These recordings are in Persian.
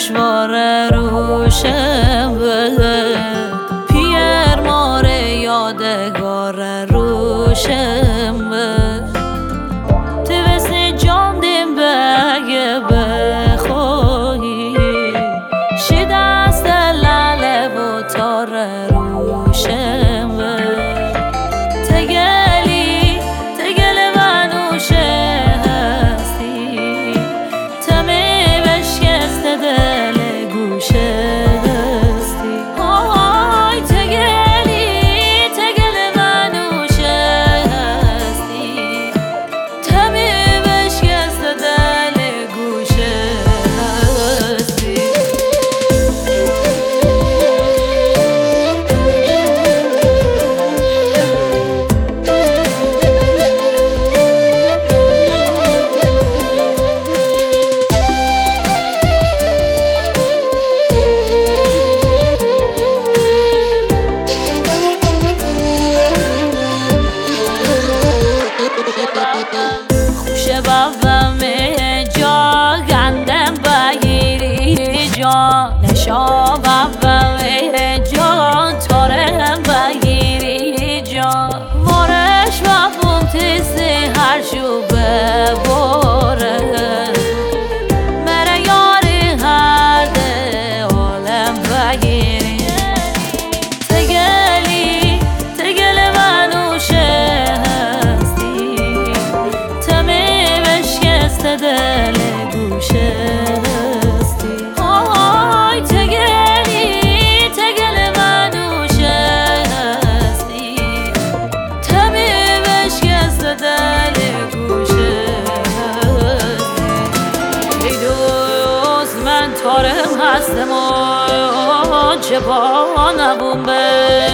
دشوار روشم پیر ماره یادگار روشم توست جان دیم بگه بخواهی شی دست لاله و تار روشم تگلی منوشه هستی تمی بشکست دل گوشه هستی آی تگلی منوشه هستی تمی بشکست دل گوشه هستی خوشه بابم جا گندم بگیری جا نشا بابم جا تارم بگیری جا مارش بابم تیزی هر شو بباره مره یاری هر ده عالم بگیری تگل منوشه دل گوشه هستی آی تگل منوشه هستی تمی بشکست دل گوشه هستی ای دوست من تارم هستم و چه با نبوم به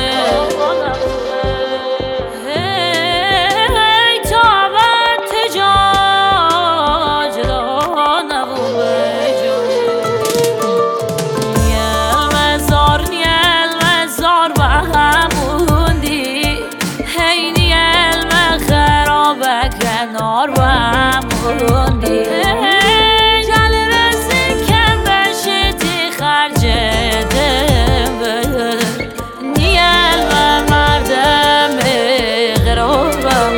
کنار و هموندی جل رسی کم بشیتی خرج دم نیل و مردم غرابم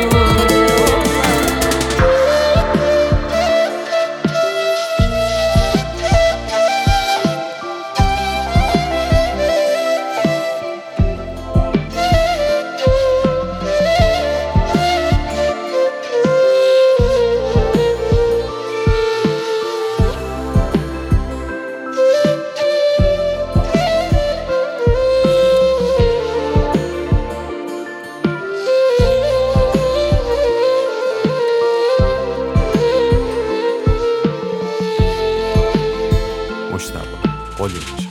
مجتبی قلی